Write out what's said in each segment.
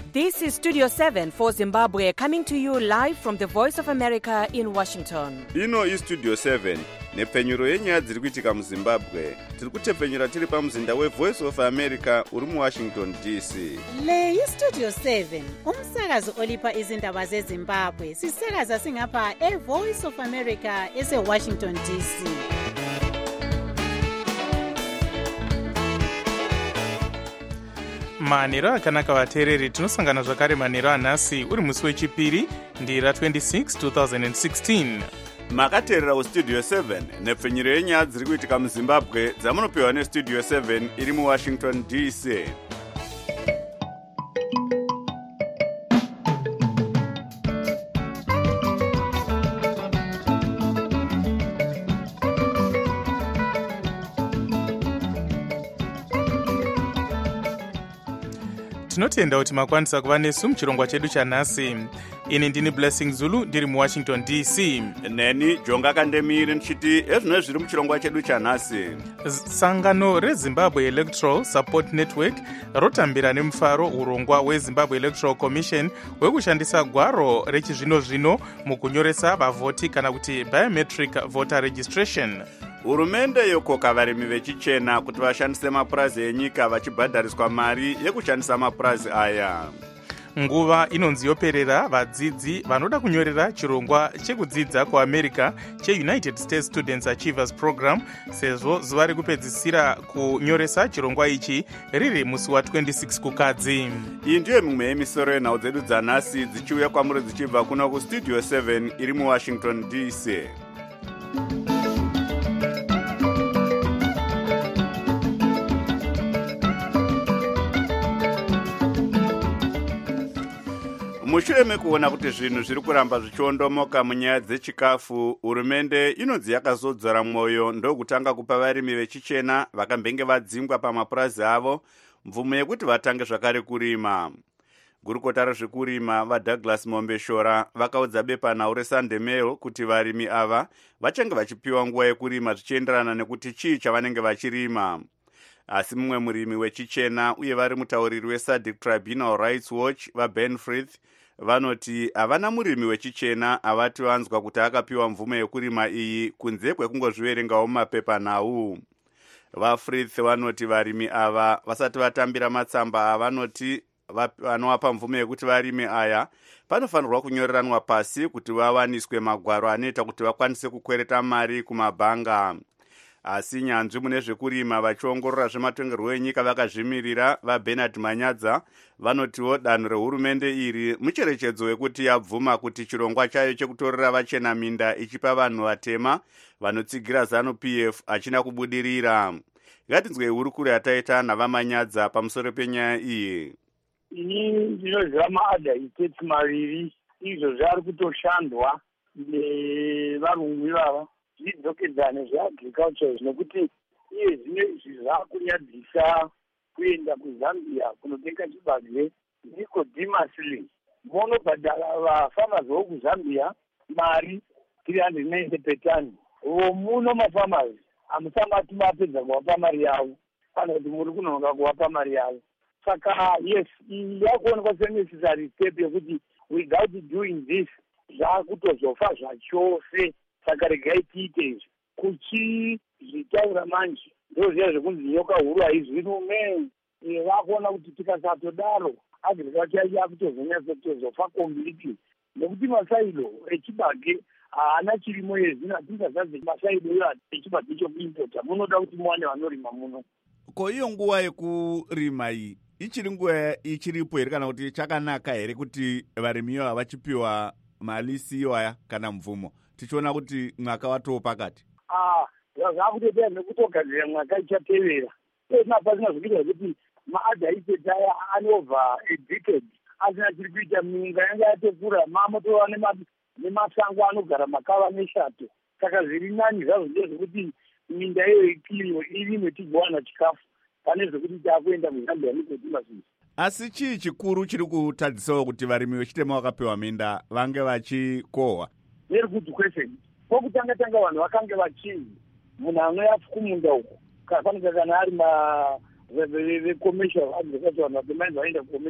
This is Studio 7 for Zimbabwe, coming to you live from the Voice of America in Washington. Ino is Studio 7 nepfenyuro yenyaya dziri kuitika muZimbabwe. Tiri kutepfenyura tiri pamuzinda weVoice of America uri muWashington DC. Le iStudio 7 umsakazo olipa izindaba zeZimbabwe. Sisakaza singapha eVoice of America eseWashington DC. manhero akanaka vateereri, tinosangana zvakare manhero anhasi uri musi wechipiri ndira 26 2016. Makateerera kuStudio 7 nepfenyuro yenyaya dziri kuitika muZimbabwe dzamunopiwa neStudio 7 iri muWashington DC. tinotenda kuti makwanisa kuva nesu muchirongwa chedu chanhasi. Ini ndini Blessing Zulu ndiri muWashington DC. Neni Jonga Kandemiri ndichiti ezvino zviri muchirongwa chedu chanhasi. Sangano reZimbabwe Electoral Support Network rotambira nemufaro urongwa weZimbabwe Electoral Commission hwekushandisa gwaro rechizvino-zvino mukunyoresa vavhoti kana kuti biometric voter registration. Hurumende yokoka varimi vechichena kuti vashandise mapurazi enyika vachibhadhariswa mari yekushandisa mapurazi aya. Nguva inonzi yoperera vadzidzi vanoda kunyorera chirongwa chekudzidza kuAmerica cheUnited States Students Achievers Program, sezvo zuva rekupedzisira kunyoresa chirongwa ichi riri musi wa26 kukadzi. Iyi ndiyo mimwe yemisoro yenhau dzedu dzanhasi dzichiuya kwamuri dzichibva kuno kuStudio 7 iri muWashington DC. Mushure mekuona kuti zvinhu zviri kuramba zvichiondomoka munyaya dzechikafu, hurumende inonzi yakazodzora mwoyo ndokutanga kupa varimi vechichena vakambenge vadzingwa pamapurazi avo mvumo yekuti vatange zvakare kurima. Gurukota rezvekurima vaDouglas Mombeshora vakaudza bepanhau reSunday Mail kuti varimi ava vachange vachipiwa nguva yekurima zvichienderana nekuti chii chavanenge vachirima. Asi mumwe murimi wechichena uye vari mutauriri weSADC Tribunal Rights Watch vaBen Frith vanoti havana murimi wechichena avati vanzwa kuti akapiwa mvumo yekurima iyi kunze kwekungozviverengawo mumapepanhau. VaFrith vanoti varimi ava vasati vatambira matsamba avanoti vanovapa mvumo yekuti varime aya panofanirwa kunyoreranwa pasi kuti vawaniswe magwaro anoita kuti vakwanise kukwereta mari kumabhanga. Asi nyanzvi mune zvekurima vachiongorora zvematongerwo enyika vakazvimirira vaBernard Manyadza vanotiwo danho rehurumende iri mucherechedzo wekuti yabvuma kuti chirongwa chayo chekutorera vachena minda ichipa vanhu vatema vanotsigira ZANU-PF hachina kubudirira. Ngatinzwei hurukuro yataita navaManyadza pamusoro penyaya iyi. Ini ndinoziva maadha states maviri izvo zvari kutoshandwa nevarungu ivava zvidzokedzane zveagriculture nekuti iye zvine zvakunyadzisa kuenda kuZambia kunotenga chibage Nicodemus monobhadhara vafamers vokuzambia mari 390 petani. Muno mafamers hamusangati mapedza kuvapa mari yavo kana kuti muri kunonoka kuvapa mari yavo. Saka yes, yakuonekwa senecessary step yekuti without doing this zvakutozofa zvachose. Saka regai tiite izvi kuchizvitaura manje ndozviya zvekunzi nyoka huru haizwi rume. Vakuona kuti tikasatodaro agriculture yakutozonyatsa kutozofa completely nekuti masaido echibage haana chirimo yezvino tingasadze masaido iwo echibage chokuimpota munoda kuti muwane vanorima muno. Ko iyo nguva yekurima iyi ichiri nguva ichiripo here kana kuti chakanaka here kuti varimi ivo vachipiwa mali siyoya kana mvumo? Tichiona kuti mwaka watoo pakati. Zvakutoita nekutogadzira mwaka ichatevera. Pasina zvikuita kuti maadha iseti aya anova a decade asina chiri kuita. Minga yanga yatokura mamotova nemasango anogara makava neshato. Saka zviri nani zvazvo ndezvekuti minda iyoyo ikiriwe irimwe tigowana chikafu pane zvekuti taakuenda kuZambia Nicodemus. Asi chii chikuru chiri kutadzisawo kuti varimi vechitema vakapiwa minda vange vachikohwa? Very good question. Kwokutanga vanhu vakange vachinzi munhu anoyapo kumunda uko kafanika kana ari vecommercial agriculture vanhu vaenda commercial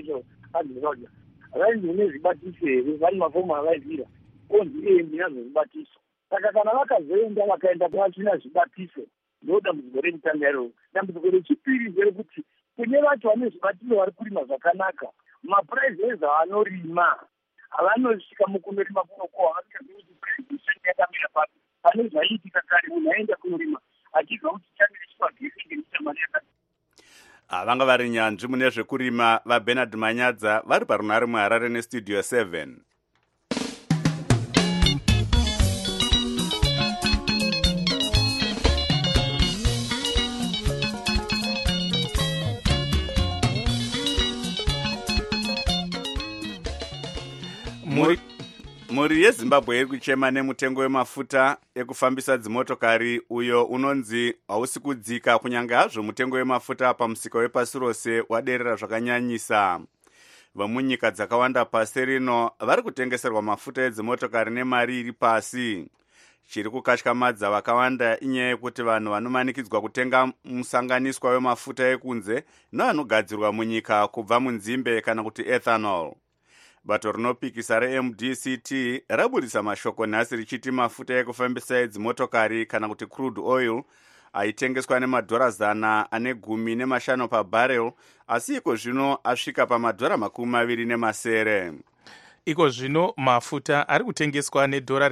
agriculture vainzi une zvibatiso here vane mafomu avaivira konzi endi nazozvibatiso saka kana vakazoenda vakaenda kwavasina zvibatiso ndo dambudziko remutandariro. Dambudziko rechipiri nderekuti kune vacho vane zvibatiso vari kurima zvakanaka mapuraizi avanorima avanosvika mukunorima kunoko havasikazivi kuti puraizi yakamira papi pane zvaiitika kare munhu aenda kunorima achibva kuti chamire chipagesi ngenyika mari yakati. Vanga vari nyanzvi mune zvekurima vaBernard Manyadza vari parunhare muHarare nestudio 7. Mhuri yeZimbabwe iri kuchema nemutengo wemafuta ekufambisa dzimotokari uyo unonzi hausi kudzika kunyange hazvo mutengo wemafuta pamusika wepasi rose waderera zvakanyanyisa. Vamunyika dzakawanda pasi rino vari kutengeserwa mafuta edzimotokari nemari iri pasi. Chiri kukatyamadza vakawanda inyaya yekuti vanhu vanomanikidzwa kutenga musanganiswa wemafuta ekunze neanogadzirwa munyika kubva munzimbe kana kuti ethanol. Bato rinopikisa reMDCT rabudisa mashoko nhasi richiti mafuta ekufambisa edzimotokari kana kuti crude oil aitengeswa $115 pabharel asi iko zvino asvika $220. Iko zvino mafuta ari kutengeswa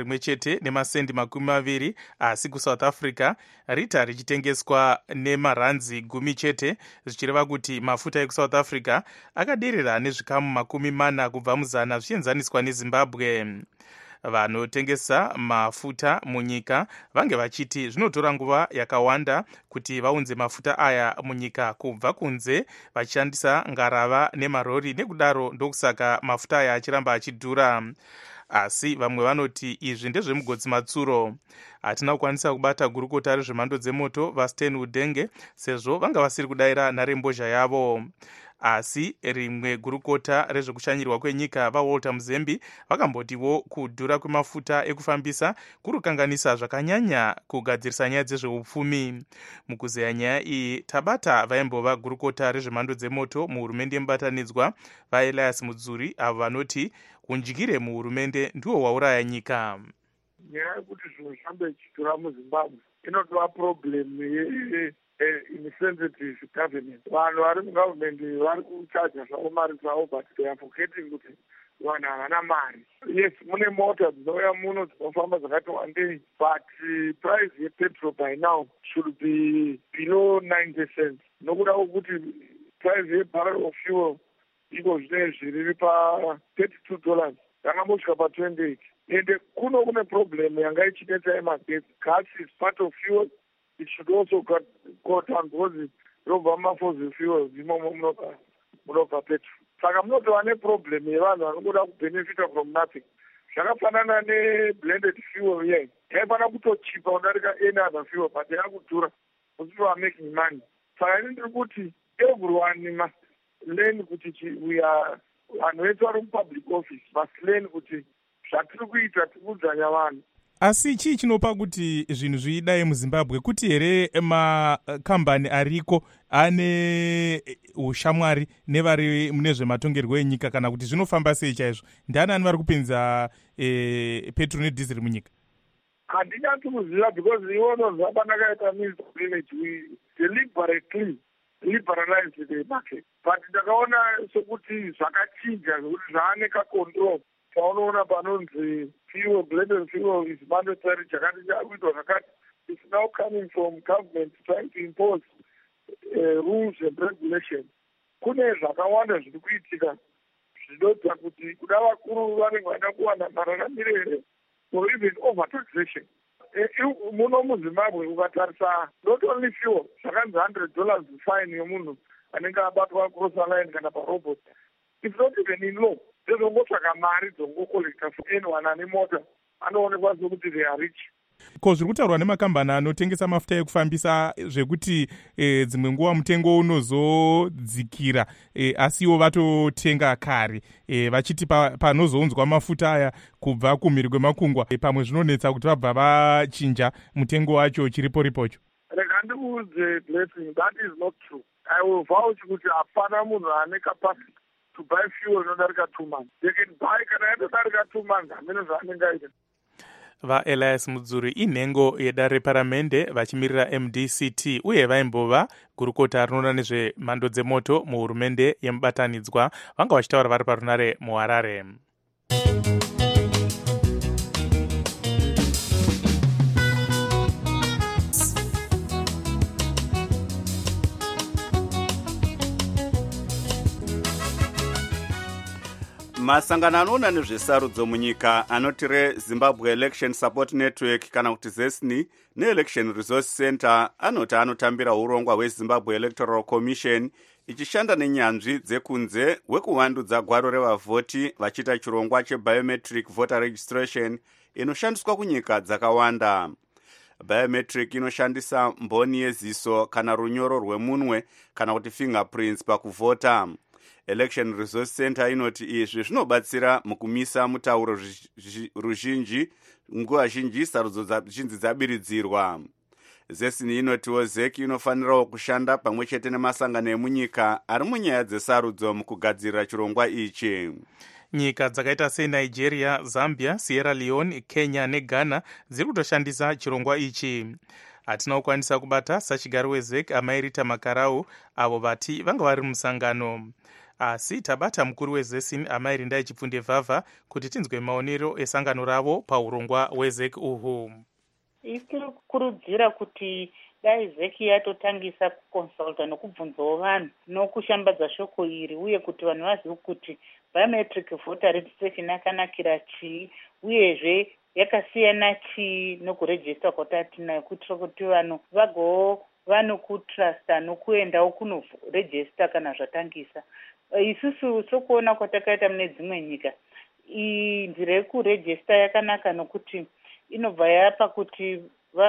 $1.20 asi kuSouth Africa rita richitengeswa nemaranzi 10 zvichireva kuti mafuta ekuSouth Africa akaderera nezvikamu 40 kubva muzana zvichienzaniswa neZimbabwe. Vanotengesa mafuta munyika vange vachiti zvinotora nguva yakawanda kuti vaunze mafuta aya munyika kubva kunze vachishandisa ngarava nemarori, nekudaro ndokusaka mafuta aya achiramba achidhura. Asi vamwe vanoti izvi ndezvemugodzi matsuro. Hatina kukwanisa kubata gurukota rezvemhando dzemoto vaSten Udenge sezvo vanga vasiri kudayira nharembozha yavo. Asi rimwe gurukota rezvekushanyirwa kwenyika vaWalter Muzembi vakambotiwo kudhura kwemafuta ekufambisa kurukanganisa zvakanyanya kugadzirisa nyaya dzezveupfumi. Mukuzeya nyaya iyi tabata vaimbova gurukota rezvemhando dzemoto muhurumende yemubatanidzwa vaElias Mudzuri avo vanoti unjikire muhurumende ndiwo wauraya nyika. Nyaya yekuti zvinhu zvihambe zvichidhura muZimbabwe inotova problem insensitive government. Vanhu vari mugovernment vari kuchaja zvavo mari dzavo but they are forgetting kuti vanhu havana mari. Yes, mune mota dzinouya muno dzinofamba dzakati wandei but price yepetrol by now should be below 90 cents. Nokuda kwokuti price yebarrel of fuel iko zvinezvi riri pa$32 rakambosvika pa28 ende kuno kune problem yanga ichinetsa yemagetsi. Gas is part of fuel. It should also go down because robva mafossil fuels imomo munobva petrol. Saka munotova neproblem yevanhu vanoda kubenefita from nothing. Zvakafanana neblended fuel here. Yaifana kutochipa kudarika any other fuel but yakudhura because we are making money. Saka ini ndiri kuti everyone must learn kuti we are vanhu vedu vari mupublic office must learn kuti zvatiri kuita tiri kudzanya vanhu. Asi chii chinopa kuti zvinhu zvidai muZimbabwe? Kuti here makambani ariko ane ushamwari nevari mune zvematongerwo enyika kana kuti zvinofamba sei chaizvo? Ndiani vari kupinza petrol nedhizeri munyika? Handinyanzi kuziva because iwono zvapanakaita minister of energy we deliberately liberalize the market. But ndakaona sekuti zvakachinja zvokuti zvaaneka control. Paunoona panonzi fuel, blended fuel is mandatory, chakati chakuitwa zvakati. It's now coming from government trying to impose rules and regulations. Kune zvakawanda zviri kuitika zvinodza kuti kuda vakuru vanenge vaida kuwana mararamiro here or even overtaxation. Muno muZimbabwe ukatarisa not only fuel, zvakanzi $100 fine yomunhu anenge abatwa cross line kana parobot. It's not even in law. Dzongotsvaka mari dzongokolekta for anyone ane mota anoonekwa sekuti they are rich. Ko zviri kutaurwa nemakambani anotengesa mafuta ekufambisa zvekuti dzimwe nguva mutengo unozodzikira asi ivo vatotenga kare vachiti panozounzwa mafuta aya kubva kumhiri kwemakungwa pamwe zvinonetsa kuti vabva vachinja mutengo wacho chiripo ripocho. Rega ndikuudze Blessing, that is not true. I will vouch kuti hapana munhu ane capacity to buy fuel inodarika 2 months. They can buy kana yatodarika 2 months hamene zvaanenge aita. vaelias mudzuri inhengo yedare reparamende vachimirira MDCT uye vaimbova gurukota rinoona nezvemhando dzemoto muhurumende yemubatanidzwa vanga vachitaura vari parunare muharare. masangano anoona nezvesarudzo munyika anoti reZimbabwe Election Support Network kana kuti ZESNI neElection Resource Center anoti anotambira urongwa hweZimbabwe Electoral Commission ichishanda nenyanzvi dzekunze hwekuvandudza gwaro revavhoti vachiita chirongwa chebiometric voter registration inoshandiswa kunyika dzakawanda. Biometric inoshandisa mboni yeziso kana runyoro rwemunwe kana kuti fingerprints pakuvhota. Election Resource Center inoti izvi zvinobatsira mukumisa mutauro ruzhinji nguva zhinji sarudzo zhinji dzabiridzirwa. ZESNI inotiwo ZEC inofanirawo kushanda pamwe chete nemasangano emunyika ari munyaya dzesarudzo mukugadzirira chirongwa ichi. Nyika dzakaita seNigeria, Zambia, Sierra Leone, Kenya neGhana dziri kutoshandisa chirongwa ichi. Hatina kukwanisa kubata sachigari weZEC Amairita Makarau avo vati vanga vari musangano. Asi tabata mukuru weZESNI Amairi Ndaichipfunde Vhavha kuti tinzwe maonero esangano ravo paurongwa hweZEC uhu. Tiri kukurudzira kuti dai ZEC yatotangisa kukonsulta nokubvunzawo vanhu nokushambadza shoko iri uye kuti vanhu vazive kuti biometric voter registration yakanakira chii uyezve yakasiyana chii nokurejista kwatatinayo kuitira kuti vanhu vagova nokutrusta nokuendawo kunorejista kana zvatangisa. Isusu sokuona kwatakaita mune dzimwe nyika nzira yekurejista yakanaka nokuti inobva yapa kuti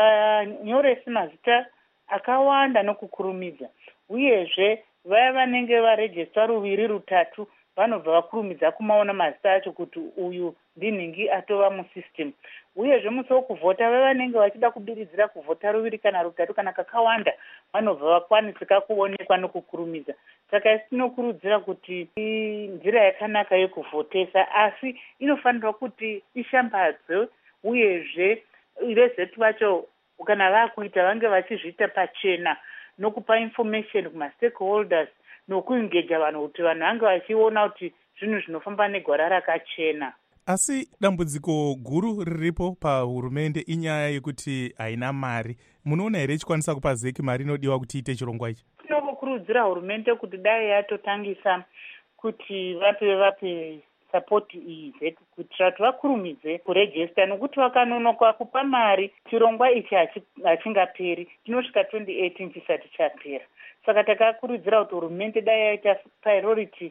vanyoresi mazita akawanda nokukurumidza uyezve vaya vanenge varejista ruviri rutatu vanobva vakurumidza kumaona mazita acho kuti uyu ndinhingi atova musystem uyezve musi wokuvhota vaya vanenge vachida kubiridzira kuvhota ruviri kana rutatu kana kakawanda vanobva vakwanisika kuonekwa nokukurumidza. Saka isi tinokurudzira kuti nzira yakanaka yekuvhotesa asi inofanirwa kuti ishambadzwe uyezve vezeti vacho kana vakuita vange vachizviita pachena nokupa information kumastakeholders nokuengeja vanhu kuti vanhu vange vachiona kuti zvinhu zvinofamba negwara rakachena. Asi dambudziko guru riripo pahurumende inyaya yekuti haina mari. Munoona here ichikwanisa kupa ZEC mari inodiwa kuti iite chirongwa ichi? Tinokurudzira hurumende kuti dai yatotangisa kuti vape support iyi ZEC kuitira kuti vakurumidze kurejista nokuti vakanonoka kupa mari chirongwa ichi hachingaperi chinosvika 2018 chisati chapera. Saka takakurudzira kuti hurumende dai yaita priority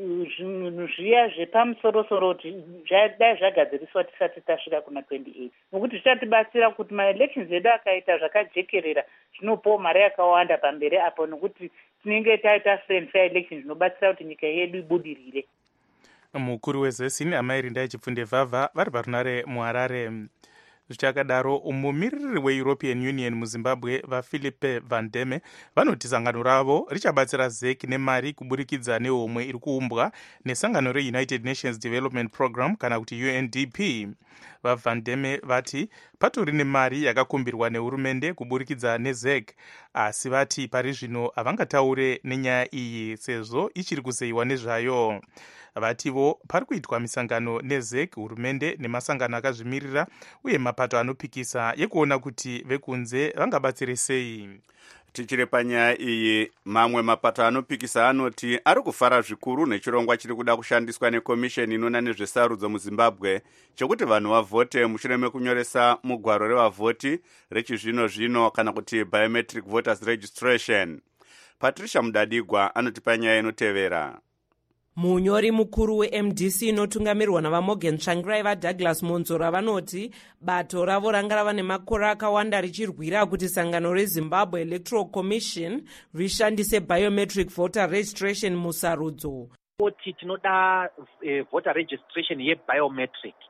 zvinhu zviya zvepamusorosoro kuti dai zvagadziriswa tisati tasvika kuna 28 nokuti zvichatibatsira kuti maelections edu akaita zvakajekerera zvinopawo mari yakawanda pamberi apo nokuti tinenge taita friend fair election zvinobatsira kuti nyika yedu ibudirire. Mukuru weZESNI Amairi Ndaichipfunde Vhavha vari parunare muharare. Zvichakadaro mumiriri weEuropean Union muZimbabwe vaPhilippe Van Deme vanoti sangano ravo richabatsira ZEC nemari kuburikidza nehomwe iri kuumbwa nesangano reUnited Nations Development Program kana kuti UNDP. VaVan Deme vati patori nemari yakakumbirwa nehurumende kuburikidza neZEC asi vati pari zvino havangataure nenyaya iyi sezvo ichiri kuzeyiwa nezvayo. Vativo pari kuitwa misangano neZEC, hurumende nemasangano akazvimirira uye mapato anopikisa yekuona kuti vekunze vangabatsire sei. Tichiri panyaya iyi, mamwe mapato anopikisa anoti ari kufara zvikuru nechirongwa chiri kuda kushandiswa nekomisheni inoona nezvesarudzo muZimbabwe chekuti vanhu vavhote mushure mekunyoresa mugwaro revavhoti rechizvino zvino kana kuti biometric voters registration. Patricia Mudadigwa anoti panyaya inotevera. Munyori mukuru weMDC inotungamirwa navaMorgan Tsvangirai vaDouglas Monzora vanoti bato ravo ranga rava nemakore akawanda richirwira kuti sangano reZimbabwe Electoral Commission rishandise biometric voter registration musarudzo. Kuti tinoda voter registration yebiometric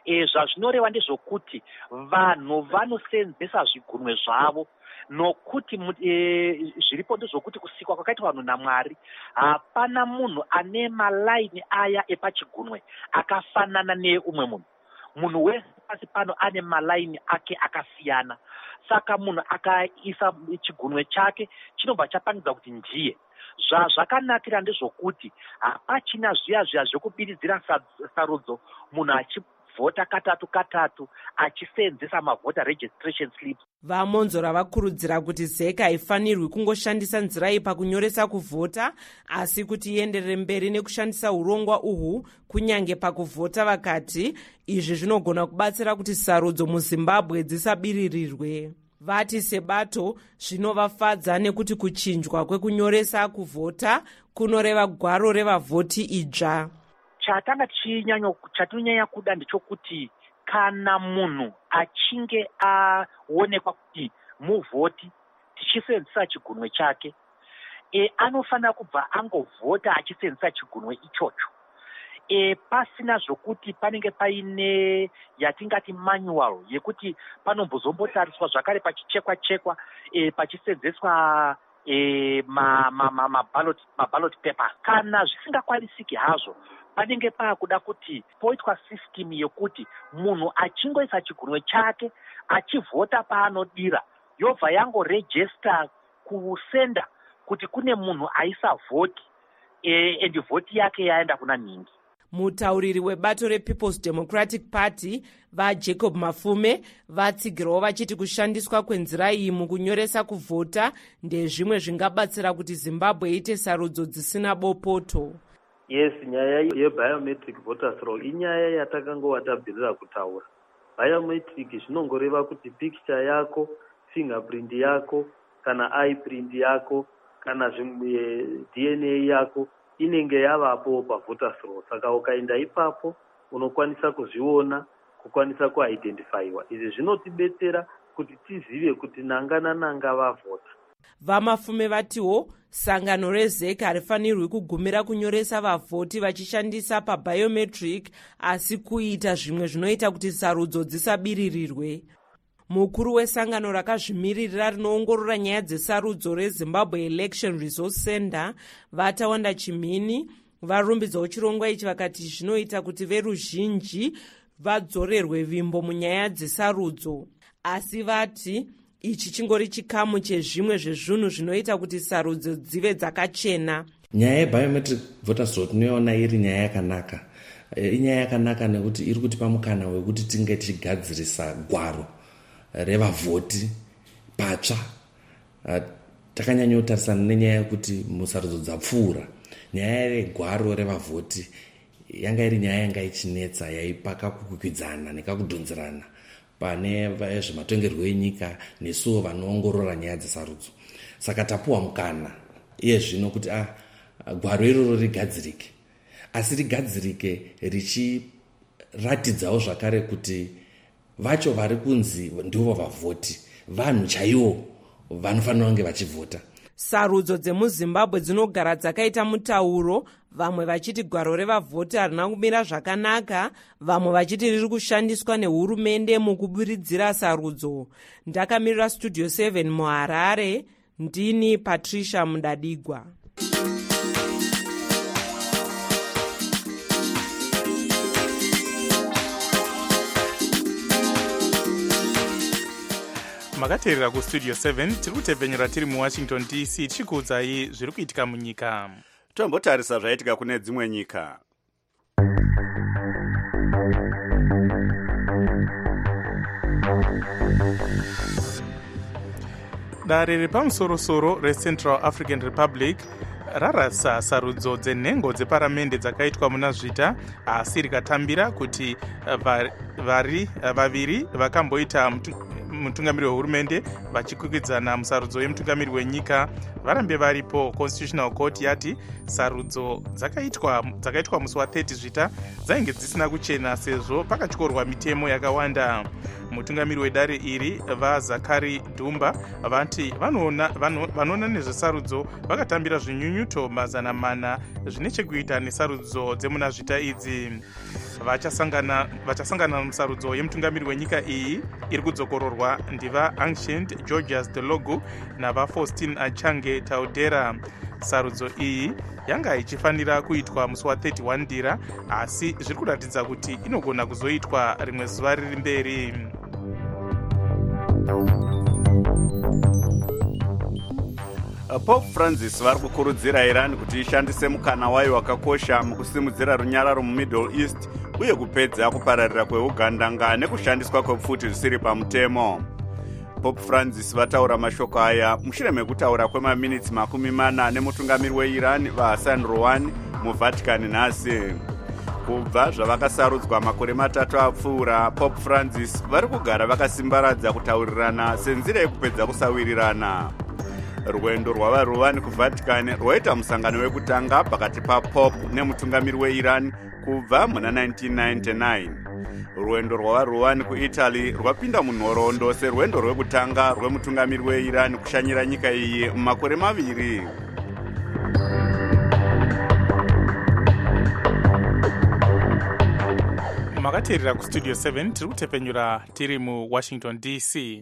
Zvazvinoreva ndezvokuti vanhu vanosenzesa zvigunwe zvavo nokuti zviripo ndezvokuti kusikwa kwakaitwa vanhu naMwari hapana munhu ane malaini aya epachigunwe akafanana neumwe munhu wese pasi pano ane malaini ake akasiyana. Saka munhu akaisa chigunwe chake chinobva chapangidza kuti ndiye. Zvakanakira ndezvokuti hapachina zviya zvekupiridzira sarudzo munhu achivhota katatu achisenzesa mavhota registration slips. Vamonzora vakurudzira kuti ZEC haifanirwi kungoshandisa nzira iyi pakunyoresa kuvhota, asi kuti ienderere mberi nekushandisa urongwa uhu kunyange pakuvhota. Vakati izvi zvinogona kubatsira kuti sarudzo muZimbabwe dzisabiririrwe. Vati sebato zvinovafadza nekuti kuchinjwa kwekunyoresa kuvhota kunoreva gwaro revavhoti idzva. Chatinonyanya kuda ndechokuti kana munhu achinge aonekwa kuti muvhoti tichisenzesa chigunwe chake, anofanira kubva angovhota achisenzesa chigunwe ichocho. Pasina zvokuti panenge paine yatingati manual yekuti panombozombotariswa zvakare pachichekwa pachisenzeswa maballot paper. Kana zvisingakwanisiki hazvo, panenge paakuda kuti poitwa system yekuti munhu achingoisa chigunwe chake achivhota paanodira yobva yangoregister kusenda kuti kune munhu aisa vhoti and vhoti yake yaenda kuna nhingi. Mutauriri webato rePeople's Democratic Party vaJacob Mafume vatsigirawo vachiti kushandiswa kwenzira iyi mukunyoresa kuvhota ndezvimwe zvingabatsira kuti Zimbabwe iite sarudzo dzisina bopoto. Yes, nyaya yebiometric voters roll inyaya yatakangova tabvirira kutaura. Biometric zvinongoreva kuti picture yako, fingerprint yako, kana eyeprint yako, kana DNA yako inenge yavapo pavoters roll. Saka ukaenda ipapo unokwanisa kuzviona, kukwanisa kuidentifyiwa. Izvi zvinotibetsera kuti tizive kuti nanga nananga vavhota. Vamafume vatiwo sangano reZEC harifanirwi kugumira kunyoresa vavhoti vachishandisa pabiometric, asi kuita zvimwe zvinoita kuti sarudzo dzisabiririrwe. Mukuru wesangano rakazvimiririra rinoongorora nyaya dzesarudzo reZimbabwe Election Resource Center Vatawanda Chimini varumbidzawo chirongwa ichi vakati zvinoita kuti veruzhinji vadzorerwe vimbo munyaya dzesarudzo, asi vati ichi chingori chikamu chezvimwe zvezvinhu zvinoita kuti sarudzo dzive dzakachena. Nyaya yebiometric voters roll tinoona iri nyaya yakanaka. Inyaya yakanaka nekuti iri kutipa mukana wekuti tinge tichigadzirisa gwaro revavhoti patsva. Takanyanyotarisana nenyaya yekuti musarudzo dzapfuura, nyaya regwaro revavhoti yanga iri nyaya yanga ichinetsa, yaipaka kukwikwidzana nekakudhonzerana pane zvematongero enyika nesuwo vanoongorora nyaya dzesarudzo. Saka tapuwa mukana iye zvino kuti gwaro iroro rigadzirike, asi rigadzirike richiratidzawo zvakare kuti vacho vari kunzi ndivo vavhoti vanhu chaivo vanofanira kunge vachivhota. Sarudzo dzemuZimbabwe dzinogara dzakaita mutauro, vamwe vachiti gwaro revavhoti harina kumira zvakanaka, vamwe vachiti riri kushandiswa nehurumende mukubiridzira sarudzo. Ndakamirira Studio 7 muHarare, ndini Patricia Mudadigwa. Makateerera kustudio 7 tiri kutebvenyera tiri muWashington DC tichikuudzai zviri kuitika munyika. Tombotarisa zvaitika kune dzimwe nyika. Dare repamusorosoro reCentral African Republic rarasa sarudzo dzenhengo dzeparamende dzakaitwa muna Zvita, asi rikatambira kuti vaviri vakamboita mutungamiri wehurumende vachikwikwidzana musarudzo yemutungamiri wenyika varambe varipo. Constitutional Court yati sarudzo dzakaitwa musi wa30 Zvita dzainge dzisina kuchena sezvo pakatyorwa mitemo yakawanda. Mutungamiri wedare iri vaZakari Dumba vanti vanoona nezvesarudzo vakatambira zvinyunyuto 400 zvine chekuita nesarudzo dzemuna Zvita idzi. vachasangana musarudzo yemutungamiri wenyika iyi iri kudzokororwa ndiva Ancient Georgius Delogu navaFaustin Achange Taudera. Sarudzo iyi yanga ichifanira kuitwa musi wa31 Ndira, asi zviri kuratidza kuti inogona kuzoitwa rimwe zuva riri mberi. Pope Francis vari kukurudzira Iran kuti ishandise mukana wayo wakakosha mukusimudzira runyararo muMiddle East uye kupedza kupararira kweugandanga nekushandiswa kwepfuti zvisiri pamutemo. Pope Francis vataura mashoko aya mushure mekutaura kwemaminitsi 40 nemutungamiri weIran vaHassan Rouhani muVatican nhasi. Kubva zvavakasarudzwa makore 3 apfuura, Pope Francis vari kugara vakasimbaradza kutaurirana senzira yekupedza kusawirirana. Rwendo rwava Rouhani kuVatican rwaita musangano wekutanga pakati paPope nemutungamiri weIran kubva muna 1999. Rwendo rwava Rouhani kuItaly rwapinda munhoroondo serwendo rwekutanga rwemutungamiri weIran kushanyira nyika iyi mumakore 2. Makateerera kustudio 7 tiri kutepenyura tiri muWashington DC.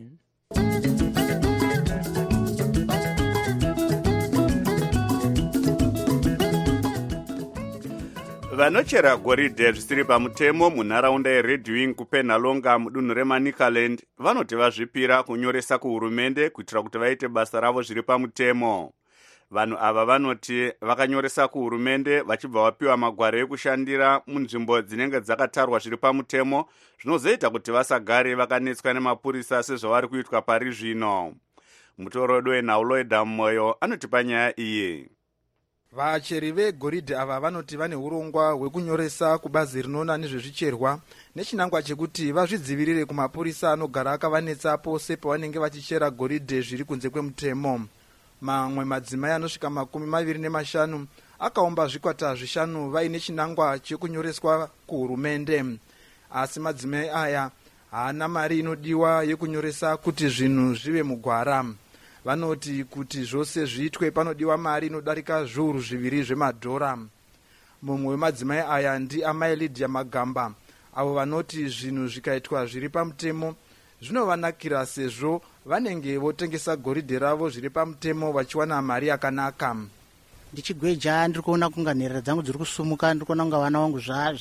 Vanochera goridhe zvisiri pamutemo munharaunda yeRedwing kuPenhalonga mudunhu reManicaland vanoti vazvipira kunyoresa kuhurumende kuitira kuti vaite basa ravo zviri pamutemo. Vanhu ava vanoti vakanyoresa kuhurumende vachibva vapiwa magwaro ekushandira munzvimbo dzinenge dzakatarwa zviri pamutemo, zvinozoita kuti vasagare vakanetswa nemapurisa sezvavari kuitwa pari zvino. Mutorodo weNhauloida Moyo anotipa nyaya iyi. Vacheri vegoridhe ava vanoti vane urongwa hwekunyoresa kubazi rinoona nezvezvicherwa nechinangwa chekuti vazvidzivirire kumapurisa anogara akavanetsa pose pavanenge vachichera goridhe zviri kunze kwemutemo. Mamwe madzimai anosvika 25 akaomba zvikwata 5 vaine chinangwa chekunyoreswa kuhurumende, asi madzimai aya haana mari inodiwa yekunyoresa kuti zvinhu zvive mugwara. Vanoti kuti zvose zviitwe panodiwa mari inodarika zviuru 2 zvemadhora. Mumwe wemadzimai aya ndiamai Lydia Magamba, avo vanoti zvinhu zvikaitwa zviri pamutemo zvinovanakira sezvo vanenge votengesa goridhe ravo zviri pamutemo vachiwana mari yakanaka. Ndichigweja ndiri kuona kunga nherera dzangu dziri kusumuka, ndiri kuona kunga vana vangu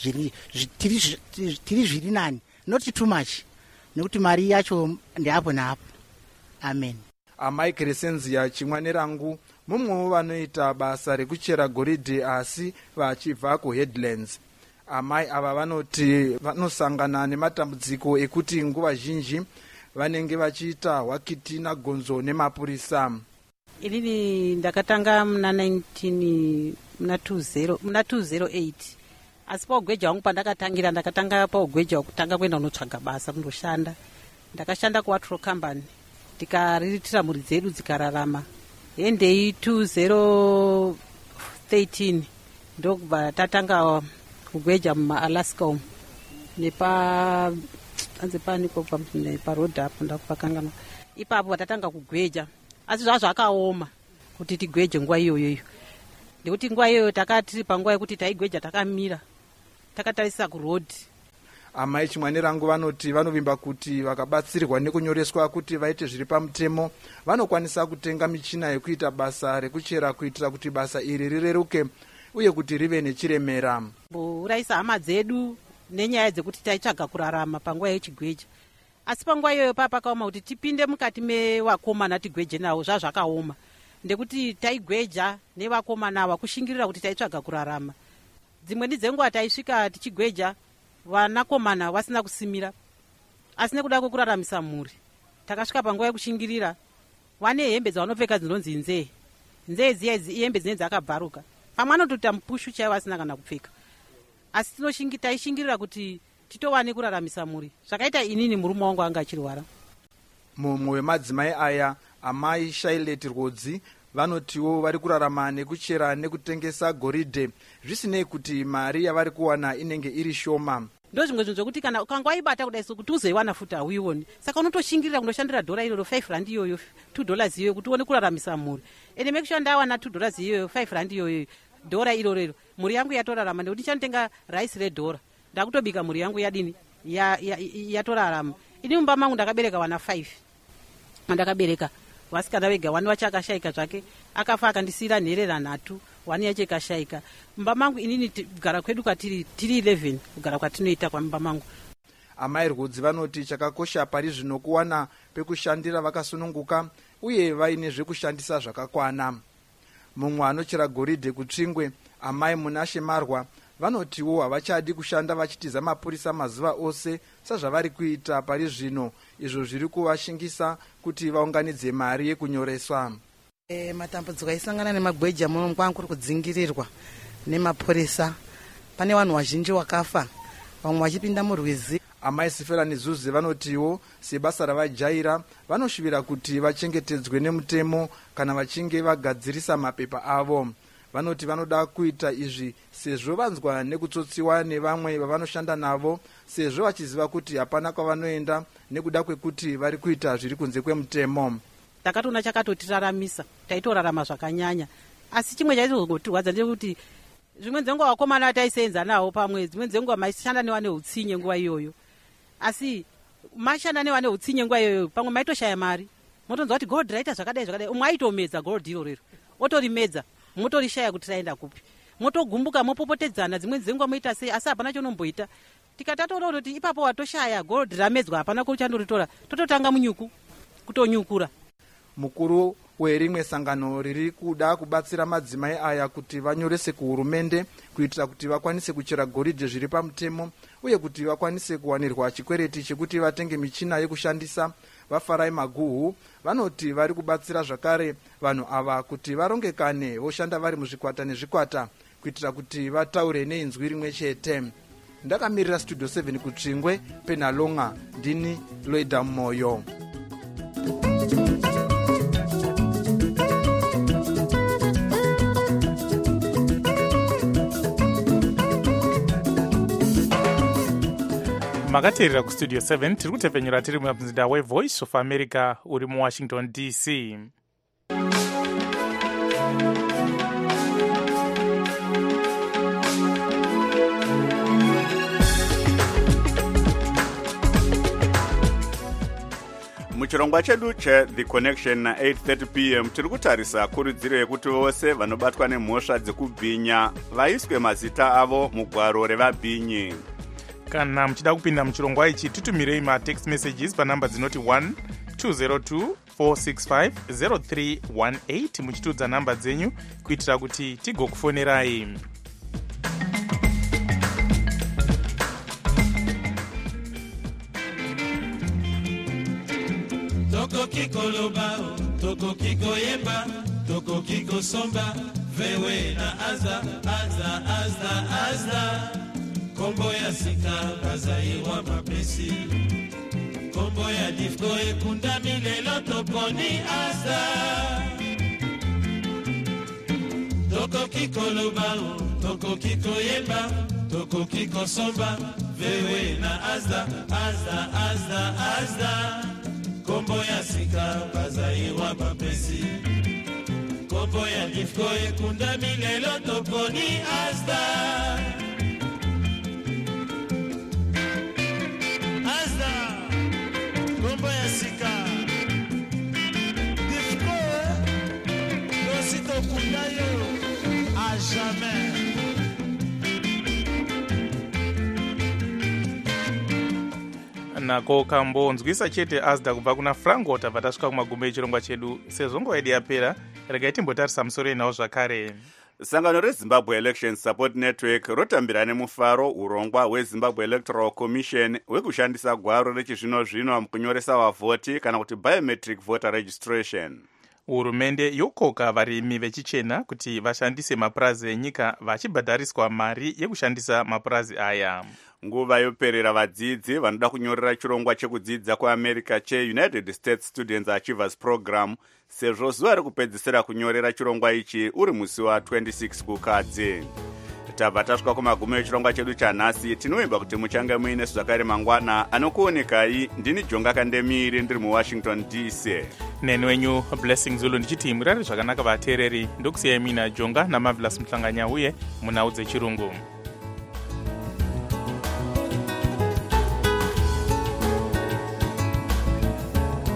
tiri zviri nani, not too much, nekuti mari yacho ndeapo naapo. Amen. Amai Crescenzia Chimwanerangu mumwewo vanoita basa rekuchera goridhe asi vachibva kuHeadlands. Amai ava vanoti vanosangana nematambudziko ekuti nguva zhinji vanenge vachiita hwakiti nagonzo nemapurisa. Inini ndakatanga muna 2008, asi paugweja wangu pandakatangira ndakatanga paugweja wekutanga kwenda kunotsvaga basa kundoshanda. Ndakashanda kuWatro Company tikariritira mhuri dzedu dzikararama. Endei 2013 ndokubva tatanga kugweja mumaAlaska umu neparoad apo ndakupakangana. Ipapo tatanga kugweja, asi zvazvo akaoma kuti tigweje nguva iyoyo, ndekuti nguva iyoyo takati panguva yekuti taigweja takamira takatarisa kuroad. Amai Chimwanerangu vanoti vanovimba kuti vakabatsirwa nekunyoreswa kuti vaite zviri pamutemo vanokwanisa kutenga michina yekuita basa rekuchera kuitira kuti basa iri rireruke uye kuti rive nechiremera. Uraisa hama dzedu nenyaya dzekuti taitsvaga kurarama panguva yechigweja, asi panguva iyoyo pakaoma kuti tipinde mukati mevakomana tigweje navo. Zvazvakaoma ndekuti taigweja nevakomana ava kushingirira kuti taitsvaga kurarama. Dzimweni dzenguva taisvika tichigweja vanakomana vasina kusimira, asi nekuda kwekuraramisa mhuri takasvika panguva yekushingirira vane hembe dzavanopfeka dzinonzi nzee dziya hembe dzinenge dzakabvaruka, pamwe anotota mupushu chaivo vasina kana kupfeka, asi taishingirira kuti titowane kuraramisa mhuri. Zvakaita inini murume wangu anga achirwara. Mumwe wemadzimai aya amai Shailet Rhodzi vanotiwo vari kurarama nekuchera nekutengesa goridhe zvisinei kuti mari yavari kuwana inenge iri shoma. Ndozvimwe zvinhu zvokuti kana ukanga waibata kudai so kuti uzoiwana futi hauioni, saka unotoshingirira kundoshandira dhora iroro $5 iyoyo, $2 iyoyo kuti uone kuraramisa mhuri. Ende make sure ndawana $2 iyoyo, $5 iyoyo, dhora iroro, mhuri yangu yatorarama nekuti ndichanotenga raisi redhora. ndakutobika mhuri yangu yadini yatorarama. Ini mumba mangu ndakabereka vana 5 andakabereka, vasikana vega 1 wacho akashayika zvake akafa akandisiyira nherera 3, 1 yacho ikashayika. Mumba mangu inini kugara kwedu kwatiri 11 kugara kwatinoita kwamumba mangu. Amai Rudzi vanoti chakakosha pari zvino kuwana pekushandira vakasununguka uye vaine zvekushandisa zvakakwana. Mumwe anochera goridhe kuTsvingwe, amai Munashe Marwa, vanotiwo havachadi kushanda vachitiza mapurisa mazuva ose sezvavari kuita pari zvino, izvo zviri kuvashingisa kuti vaunganidze mari yekunyoreswa. Matambudziko aisangana nemagweja muno kwangu kuri kudzingirirwa nemapurisa. Pane vanhu vazhinji wakafa, vamwe vachipinda murwizi. Amai Siferani Zuze vanotiwo sebasa ravajaira vanoshuvira kuti vachengetedzwe nemutemo kana vachinge vagadzirisa mapepa avo. Vanoti vanoda kuita izvi sezvo vanzwa nekutsotsiwa nevamwe vavanoshanda navo, sezvo vachiziva kuti hapana kwavanoenda nekuda kwekuti vari kuita zviri kunze kwemutemo. Takatona chakatotiraramisa, taitorarama zvakanyanya, asi chimwe chaizogotirwadza ndechekuti zvimwe dzenguva vakomana taisenza nawo pamwe, dzimwe dzenguva maishanda newane utsinye nguva iyoyo. Asi mashanda newane utsinye nguva iyoyo pamwe maitoshaya mari, motonzwa kuti gold raita zvakadai, umwe aitomedza gold irorero otorimedza, motorishaya kuti raenda kupi, motogumbuka mopopotedzana, dzimwe dzenguva moita sei, asi hapana chonomboita. Tikatatoona kuti ipapo watoshaya gold ramedzwa, hapana kuchandoritora, tototanga munyuku kutonyukura. Mukuru werimwe sangano riri kuda kubatsira madzimai aya kuti vanyorese kuhurumende kuitira kuti vakwanise kuchera goridhe zviri pamutemo uye kuti vakwanise kuwanirwa chikwereti chekuti vatenge michina yekushandisa, vafarai Maguhu vanoti vari kubatsira zvakare vanhu ava kuti varongekane voshanda vari muzvikwata nezvikwata kuitira kuti vataure neinzwi rimwe chete. Ndakamirira Studio 7 kuTsvingwe, Penalonga, ndini Loida Moyo. makateerera kustudio 7 tiri kutepfenyura tiri mumzinda wevoice of America uri muWashington DC. muchirongwa chedu cheThe Connection na 8:30 p.m. tiri kutarisa kurudziro yekuti vose vanobatwa nemhosva dzekubhinya vaiswe mazita avo mugwaro revabhinyi. Kana muchida kupinda muchirongwa ichi tutumirei matext messages panhamba dzinoti 1-202-465-0318 muchitudza nhamba dzenyu kuitira kuti tigokufonerai. Toko kiko lobao, toko kiko yemba, toko kiko somba, vewe na azda. Kombo ya sika, bazaiwa mapesi. Kombo ya difko ekunda milelo toponi azda. Toko kiko lobao, toko kiko yemba, toko kiko somba, vewe na azda. Kombo ya sika bazaiwa mapesi. Kombo ya difko ekunda milelo toponi azda. Azda, kombo ya sika. Difko dosito kunda yo a jamais. nako kambonzwisa chete azda kubva kuna Franco tabva tasvika kumagumo echirongwa chedu. sezvo nguva yedu yapera, regai timbotarisa musoro inawo zvakare. Sangano reZimbabwe Election Support Network rotambira nemufaro urongwa hweZimbabwe Electoral Commission hwekushandisa gwaro rechizvino-zvino mukunyoresa vavhoti kana kuti biometric voter registration. Hurumende yokoka varimi vechichena kuti vashandise mapurazi enyika vachibhadhariswa mari yekushandisa mapurazi aya. Nguva yoperera vadzidzi vanoda kunyorera chirongwa chekudzidza kuAmerica cheUnited States Students Achievers Program sezvo zuva rekupedzisira kunyorera chirongwa ichi uri musi wa26 kukadzi. Tabva tasvika kumagumo echirongwa chedu chanhasi. Tinovimba kuti muchange muine zvakare mangwana. Anokuonekai ndini Jonga Kandemiri ndiri muWashington DC. Neni wenyu Blessing Zulu ndichiti murare zvakanaka vateereri. Ndokusiyai mina Jonga naMarvelous Muhlanganya uye munhau dzechirungu.